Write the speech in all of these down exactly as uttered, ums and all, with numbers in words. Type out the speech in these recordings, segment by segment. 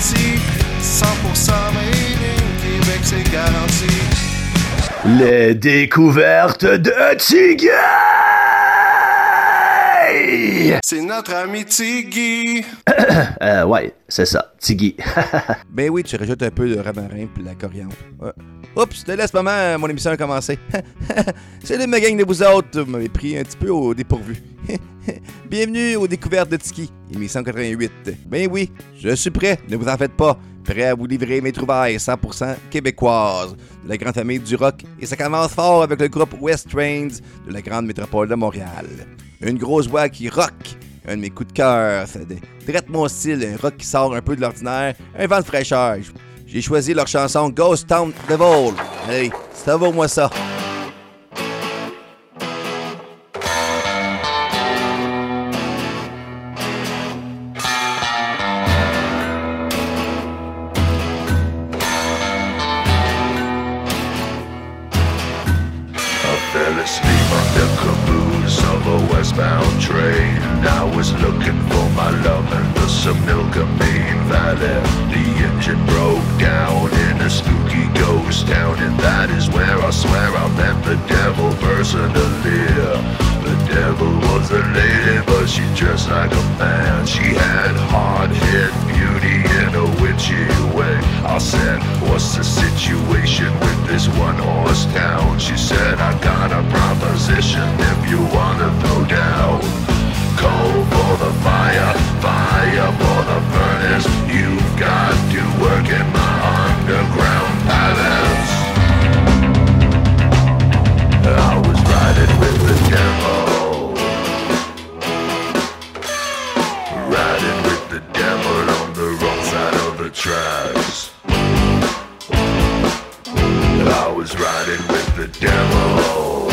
Abitibi, cent pour cent made in Québec, c'est garanti. Les découvertes de Tiggy! C'est notre ami Tiggy. euh, ouais, c'est ça, Tiggy. Ben oui, tu rajoutes un peu de romarin puis la coriandre. Ouais. Oups, te laisse maman, mon émission a commencé. Salut ma gang de vous autres, vous m'avez pris un petit peu au dépourvu. Bienvenue aux découvertes de Tiggy, émission quatre-vingt-huit. Ben oui, je suis prêt, ne vous en faites pas. Prêt à vous livrer mes trouvailles cent pour cent québécoises de la grande famille du rock. Et ça commence fort avec le groupe West Trains de la grande métropole de Montréal. Une grosse voix qui rock. Un de mes coups de cœur, c'est direct mon style, un rock qui sort un peu de l'ordinaire, un vent de fraîcheur. J'ai choisi leur chanson Ghost Town Devil. Allez, ça vaut moi ça. Westbound train. I was looking for my love in the Similkameen Valley. The engine broke down in a spooky ghost town, and that is where I swear I met the devil personally. The devil was a lady, but she dressed like a man. She had hard-hit beauty in a witchy way. I said, what's the situation with this one-horse town? She said, I got a proposition if you wanna throw down. Coal for the fire, fire for the furnace. You've got to work in my underground palace. I was riding with the devil, riding with the devil on the wrong side of the tracks. I was riding with the devil,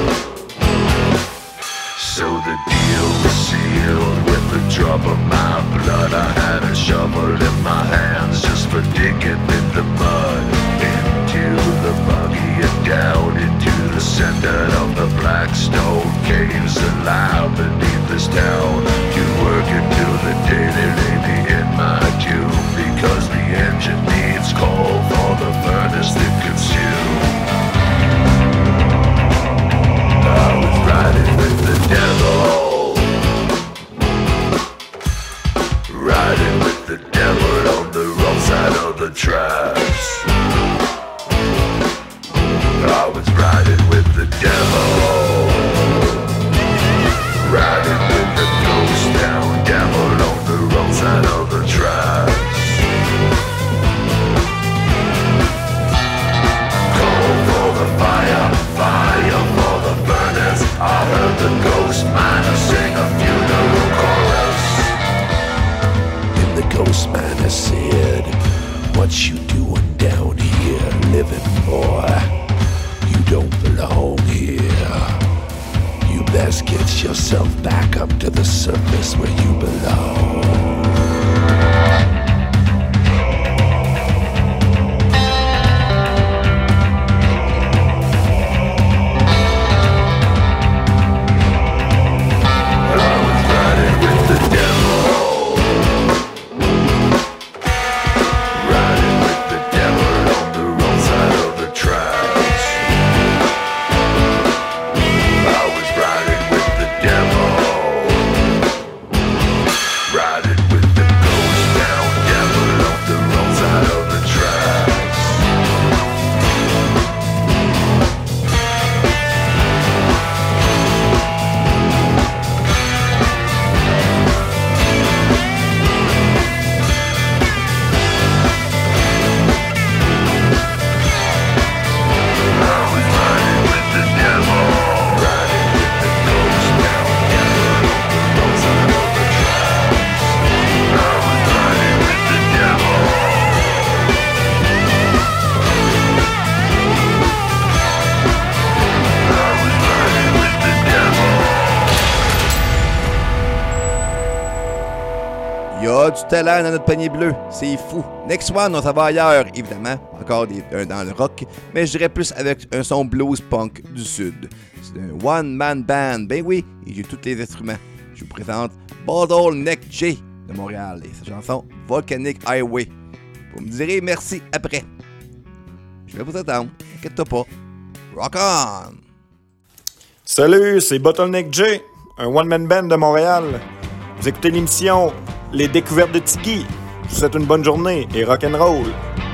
so the deal was sealed with a drop of my blood. I had a shovel in my hands just for digging in the mud. Into the buggy and down into the center of the black stone caves alive beneath this town. To work until the day they lay me in my tomb, because the engine needs coal for the furnace to consume. I was riding with the devil, riding with the devil on the wrong side of the tracks. I was riding with the devil, riding with the ghost town devil on the wrong side of the tracks. Coal for the fire, fire for the furnace. I heard the ghost miner sing a funeral chorus. And the ghost miner said, what you doing down here, living boy? You don't belong here. You best get yourself back up to the surface where you belong. Du talent dans notre panier bleu, c'est fou. Next one, on s'en va ailleurs, évidemment, encore des, euh, dans le rock, mais je dirais plus avec un son blues punk du sud. C'est un one-man band, ben oui, il joue tous les instruments. Je vous présente Bottleneck J de Montréal et sa chanson Volcanic Highway. Vous me direz merci après. Je vais vous attendre. Inquiète-toi pas. Rock on! Salut, c'est Bottleneck J, un one-man band de Montréal. Vous écoutez l'émission Les Découvertes de Tiggy. Je vous souhaite une bonne journée et rock'n'roll.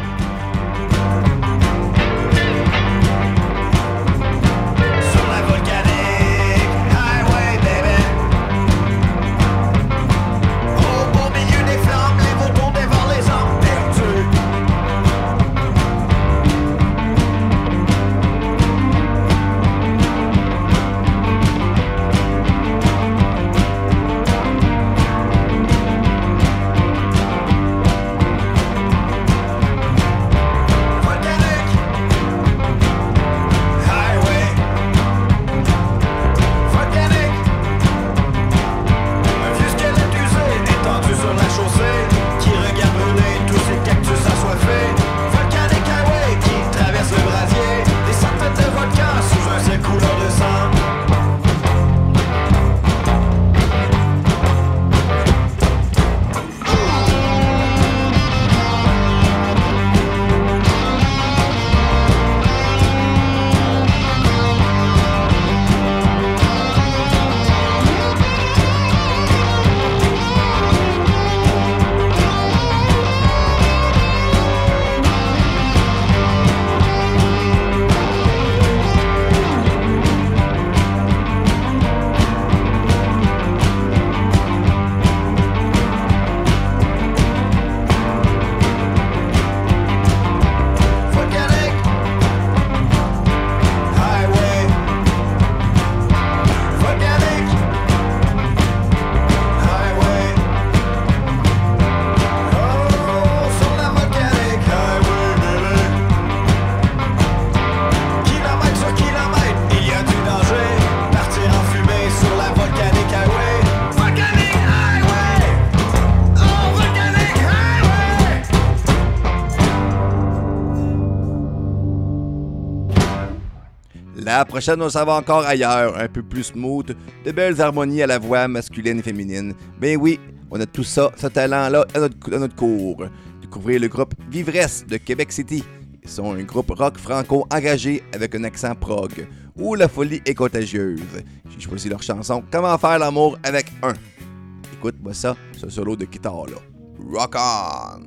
La prochaine, on s'en va encore ailleurs, un peu plus smooth, de belles harmonies à la voix masculine et féminine. Ben oui, on a tout ça, ce talent-là à notre, à notre cours. Découvrez le groupe Vivresse de Québec City. Ils sont un groupe rock franco engagé avec un accent prog, où la folie est contagieuse. J'ai choisi leur chanson « Comment faire l'amour avec un ». Écoute-moi ça, ce solo de guitare-là. Rock on!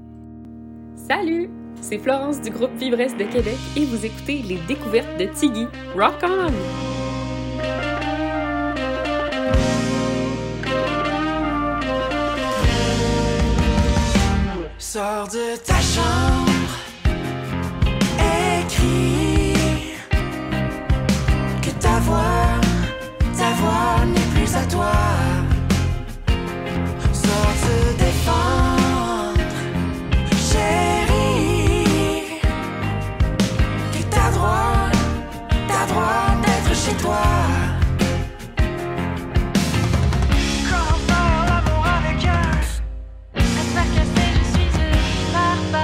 Salut! C'est Florence du groupe Vivresse de Québec et vous écoutez Les Découvertes de Tiggy. Rock on! Sors de ta chambre, écris que ta voix, ta voix n'est plus à toi. Sors te défendre, chérie, que t'as droit, t'as droit d'être chez toi. Comment faire l'amour avec un? J'espère que c'est je suis une barbare.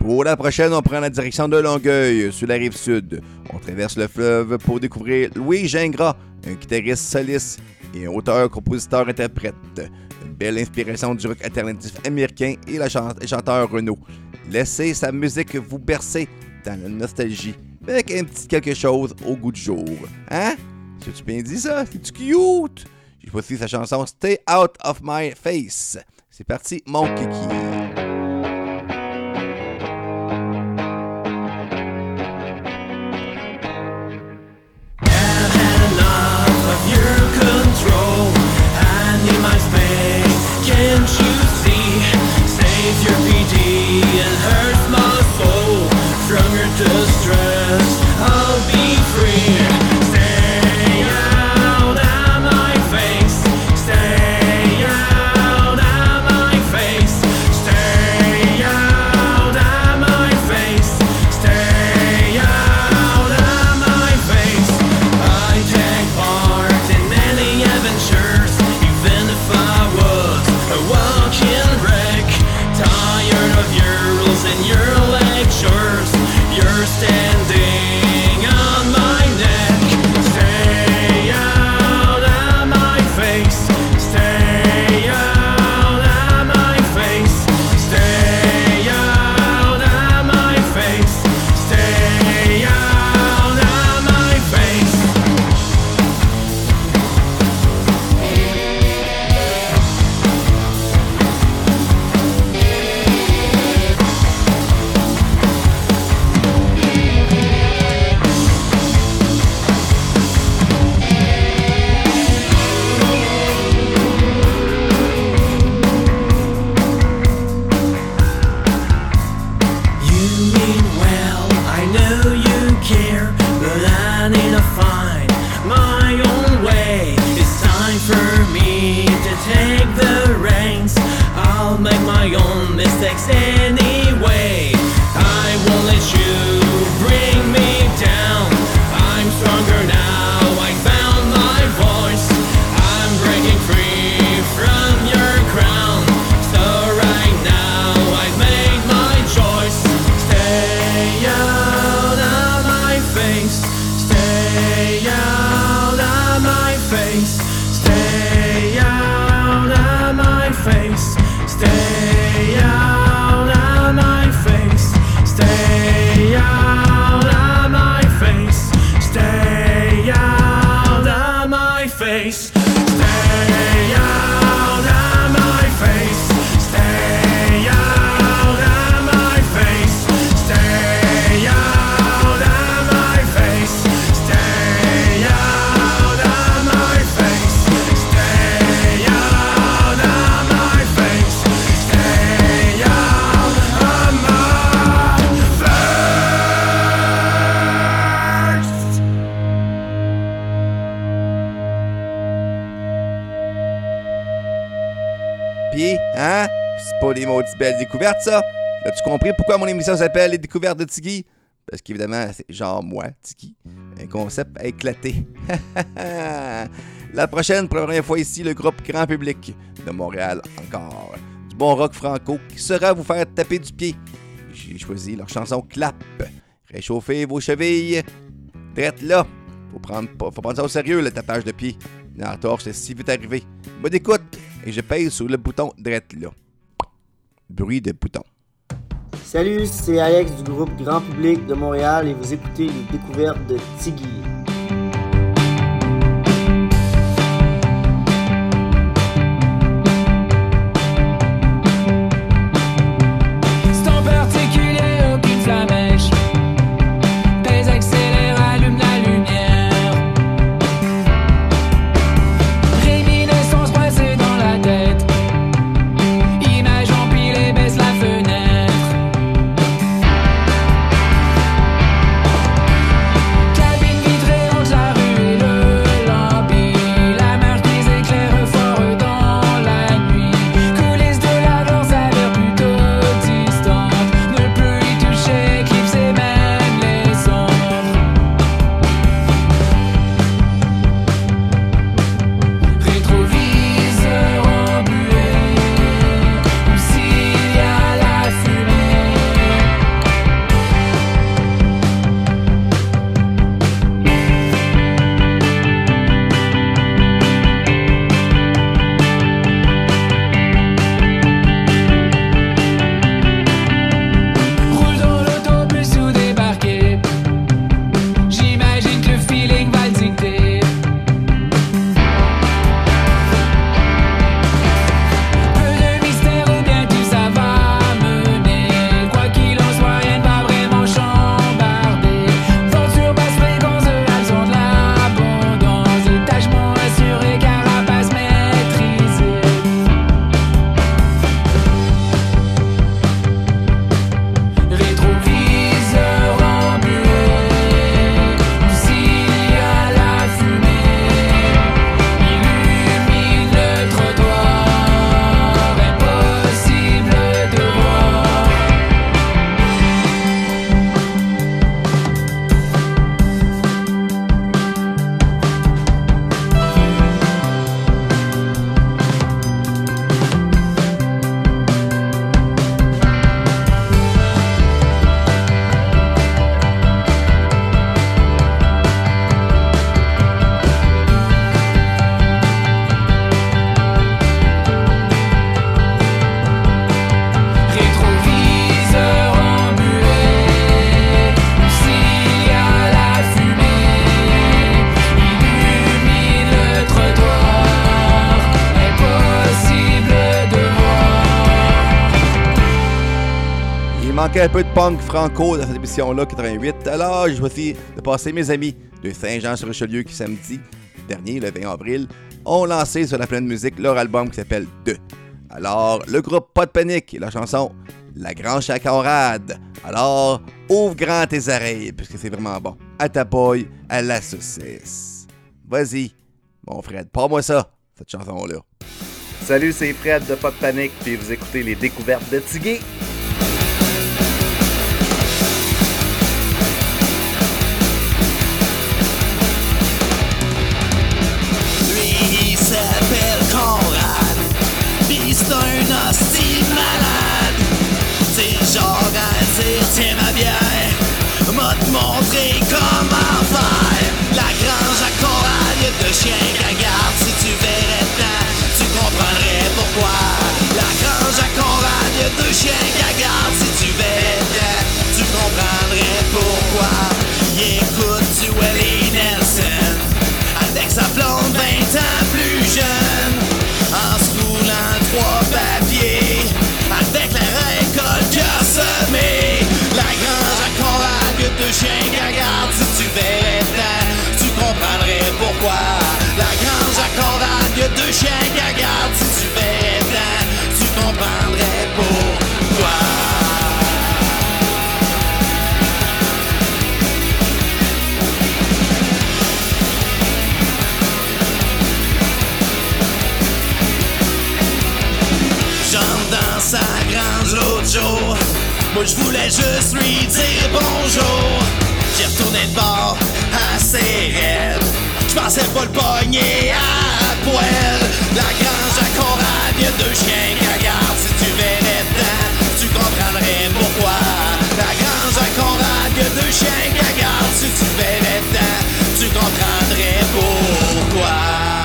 Pour la prochaine, on prend la direction de Longueuil, sur la rive sud. On traverse le fleuve pour découvrir Louis Gingras, un guitariste soliste et un auteur, compositeur, interprète. Une belle inspiration du rock alternatif américain et le chant- chanteur Renaud. Laissez sa musique vous bercer dans la nostalgie, avec un petit quelque chose au goût du jour. Hein? C'est-tu bien dit ça? C'est-tu cute? J'ai choisi sa chanson Stay Out of My Face. C'est parti, mon kiki. Can't you see? Save your P D and hurt my soul from your distress. I'll be free. Stay out of my face. Stay out of my face. Stay out of my face. Stay out of my face. I take part in many adventures, even if I was a walking wreck. Tired of your rules and your lectures. You're standing on my neck. Stay out of my face. Stay out of my face. Stay out of my face. Stay out of my face. You mean well, I know you care, but I need to find my own way. It's time for me to take the reins. I'll make my own mistakes anyway. I won't let you bring me down. I'm stronger now, I found my voice. I'm breaking free from your crown. So right now I made my choice. Stay out of my face. Stay out of my face. Stay out of my face. Stay out of my face. Stay out of my face. Stay out of my face. Stay out of my face. Stay out of my face. Stay out of my face. Stay out of my face. Stay out of my face. Stay out of my face. Pis, hein? C'est pas des maudites belles découvertes, ça? As-tu compris pourquoi mon émission s'appelle Les Découvertes de Tiggy? Parce qu'évidemment, c'est genre moi, Tiggy. Un concept à éclater. La prochaine, pour la première fois ici, le groupe Grand Public de Montréal encore. Du bon rock franco qui saura vous faire taper du pied. J'ai choisi leur chanson Clap. Réchauffez vos chevilles. Drette là. Faut prendre, faut prendre ça au sérieux, le tapage de pied. La torche est si vite arrivé. Bonne écoute. Et je pèse sur le bouton drette là. Bruit de bouton. Salut, c'est Alex du groupe Grand Public de Montréal et vous écoutez les découvertes de Tiggy. C'est en particulier aucune flamèche. Pèse, accélère, allume la lumière. Réminiscence passée dans la tête. Image empilée, baisse la fenêtre. Cabine vitrée. manquait un peu de punk franco dans cette émission-là, quatre-vingt-huit. Alors, j'ai choisi de passer mes amis de Saint-Jean-sur-Richelieu qui, samedi dernier, le vingt avril, ont lancé sur la pleine musique leur album qui s'appelle deux. Alors, le groupe Pas de panique et la chanson La Grange à Conrad. Alors, ouvre grand tes oreilles, puisque c'est vraiment bon. À ta boy, à la saucisse. Vas-y, mon Fred, parle-moi ça, cette chanson-là. Salut, c'est Fred de Pas de panique, puis vous écoutez les découvertes de Tiggy. Lui, il s'appelle Conrad, pis c'est un hostie malade. C'est genre à dire, tiens ma bière, m'a te montrer comment faire. La grange à Conrad, y'a deux chiens qui regardent, si tu verrais tant, tu comprendrais pourquoi. La grange à Conrad, y'a deux chiens qui regardent, si tu verrais tant, tu comprendrais pourquoi. Il écoute du Willie Nelson, avec sa blonde vingt ans plus jeune, en se roulant trois papiers, avec la récolte qu'il a semée. La grange à Conrad, y'a deux chiens qui regardent, si tu verrais tant, tu comprendrais pourquoi. La grange à Conrad, y'a deux chiens qui regardent, si tu verrais tant, tu comprendrais pourquoi. J'entre dans sa grange l'autre jour, moi j'voulais juste lui dire bonjour. J'ai retourné de bord assez raide, j'pensais pas le pogner à poêle. La grange à Conrad, y'a deux chiens qui regardent, si tu verrais tant, tu comprendrais pourquoi. La grange à Conrad, y'a deux chiens qui regardent, si tu verrais tant, tu comprendrais pourquoi.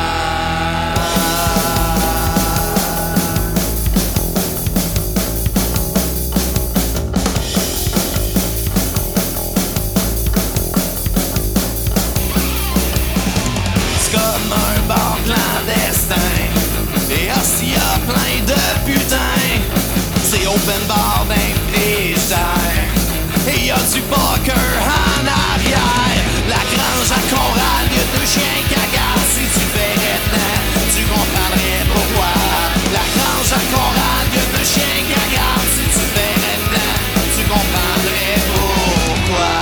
Et hostie y'a plein de putains, c'est open bar d'un frigidaire, et y'a du poker en arrière. La grange à Conrad, y'a deux chiens qui regardent, si tu verrais tant, tu comprendrais pourquoi. La grange à Conrad, y'a deux chiens qui regardent, si tu verrais tant, tu comprendrais pourquoi.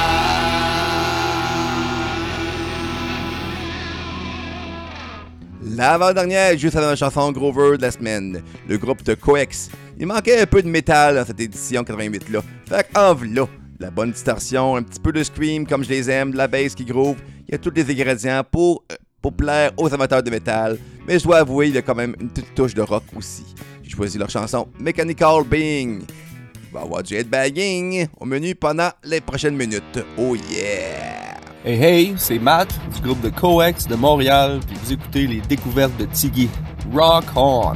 L'avant-dernière, juste avant la chanson Grover de la semaine, le groupe de Coex. Il manquait un peu de métal dans cette édition quatre-vingt-huit-là. Fait qu'en v'là, la bonne distorsion, un petit peu de scream comme je les aime, de la bass qui groove. Il y a tous les ingrédients pour, euh, pour plaire aux amateurs de métal. Mais je dois avouer, il y a quand même une petite touche de rock aussi. J'ai choisi leur chanson Mechanical Being. Il va y avoir du headbanging au menu pendant les prochaines minutes. Oh yeah! Hey hey, c'est Matt du groupe de Coex de Montréal, puis vous écoutez les découvertes de Tiggy. Rock on!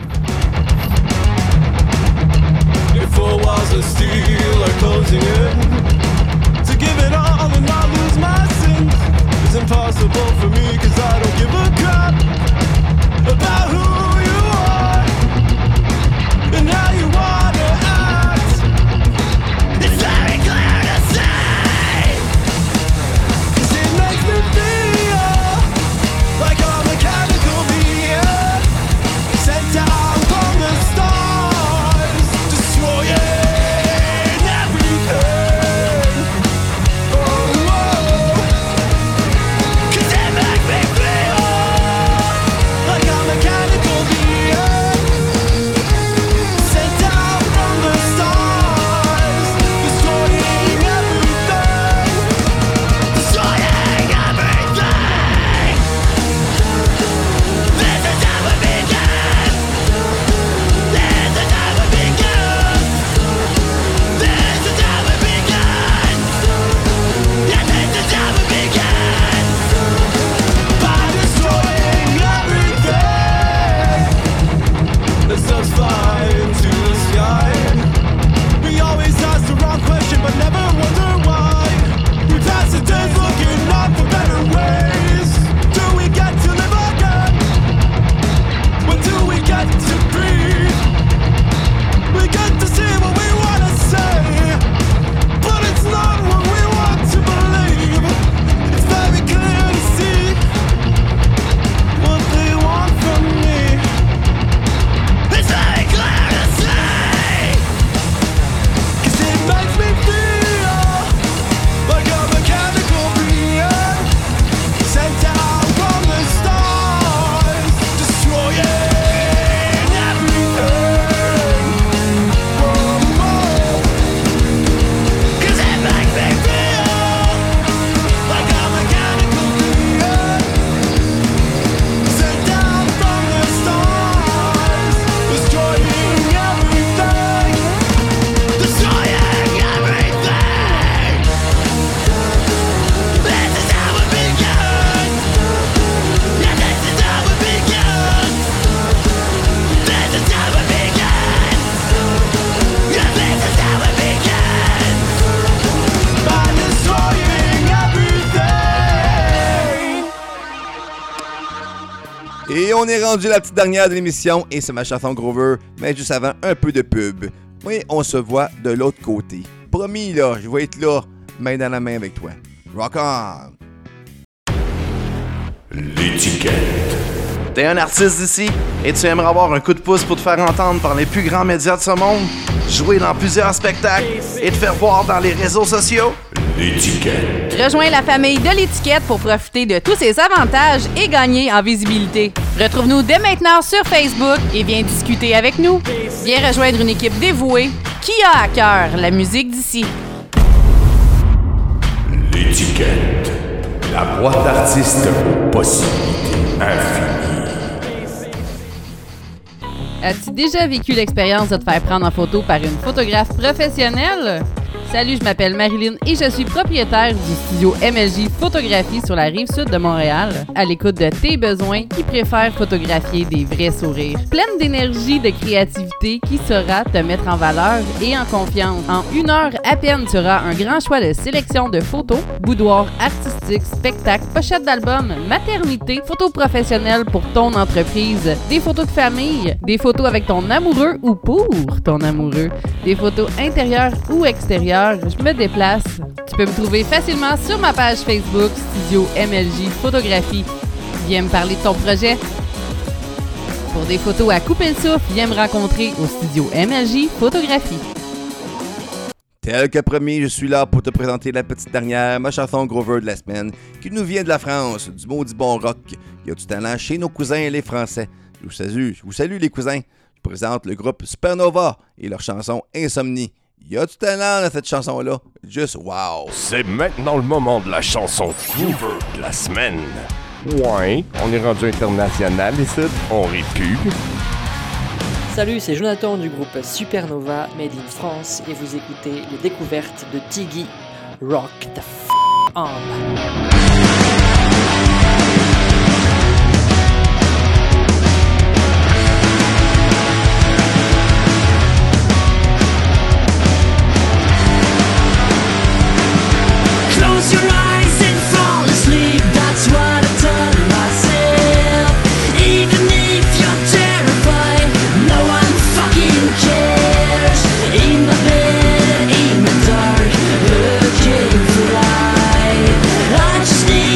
If four walls of steel are closing in, to give it all and not lose my sins is impossible for me, cause I don't give a crap about who you are and how you wanna act. It's very clear to see, cause it makes me feel like a mechanical being sent down from the stars, destroying everything. Oh, whoa. Cause it makes me feel like a mechanical being sent down Et on est rendu à la petite dernière de l'émission et c'est ma chanson Grover, mais juste avant, un peu de pub. Oui, on se voit de l'autre côté. Promis, là, je vais être là, main dans la main avec toi. Rock on! L'étiquette. T'es un artiste d'ici et tu aimerais avoir un coup de pouce pour te faire entendre par les plus grands médias de ce monde, jouer dans plusieurs spectacles et te faire voir dans les réseaux sociaux? L'étiquette. Rejoins la famille de l'étiquette pour profiter de tous ses avantages et gagner en visibilité. Retrouve-nous dès maintenant sur Facebook et viens discuter avec nous. Viens rejoindre une équipe dévouée qui a à cœur la musique d'ici. L'étiquette. La boîte d'artistes aux possibilités infinies. As-tu déjà vécu l'expérience de te faire prendre en photo par une photographe professionnelle? Salut, je m'appelle Marilyn et je suis propriétaire du studio M L J Photographie sur la rive sud de Montréal, à l'écoute de tes besoins qui préfèrent photographier des vrais sourires. Pleine d'énergie, de créativité qui saura te mettre en valeur et en confiance. En une heure à peine, tu auras un grand choix de sélection de photos, boudoirs artistiques, spectacles, pochettes d'albums, maternité, photos professionnelles pour ton entreprise, des photos de famille, des photos avec ton amoureux ou pour ton amoureux, des photos intérieures ou extérieures. Je me déplace. Tu peux me trouver facilement sur ma page Facebook Studio M L J Photographie. Viens me parler de ton projet. Pour des photos à couper le souffle, viens me rencontrer au Studio M L J Photographie. Tel que promis, je suis là pour te présenter la petite dernière, ma chanson Grover de la semaine, qui nous vient de la France, du maudit bon rock. Il y a du talent chez nos cousins les Français. Je vous salue, je vous salue les cousins. Je présente le groupe Supernova et leur chanson Insomnie. Il y a du talent dans cette chanson-là. Juste wow! C'est maintenant le moment de la chanson Grover de la semaine. Ouais, on est rendu international ici, on rit plus. Salut, c'est Jonathan du groupe Supernova, Made in France, et vous écoutez les découvertes de Tiggy. Rock the f*** on! Close your eyes and fall asleep. That's what I tell myself. Even if you're terrified, no one fucking cares. In my bed, in the dark, looking for light. I just need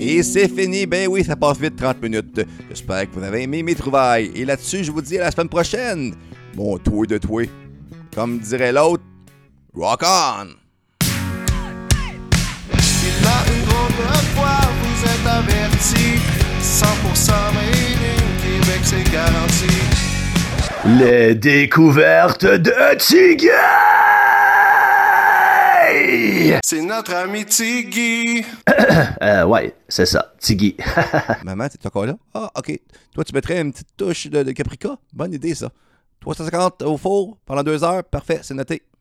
Et c'est fini, ben oui, ça passe vite trente minutes. J'espère que vous avez aimé mes trouvailles. Et là-dessus, je vous dis à la semaine prochaine. Bon, toi de toi. Comme dirait l'autre, rock on! Il a une drôle de fois, vous êtes avertis. cent pour cent made in Québec, c'est garanti. Les découvertes de Tiggy! C'est notre ami Tiggy. euh, ouais, c'est ça, Tiggy. Maman, t'es encore là? Ah, ok. Toi, tu mettrais une petite touche de, de caprica? Bonne idée, ça. trois cent cinquante au four pendant deux heures? Parfait, c'est noté.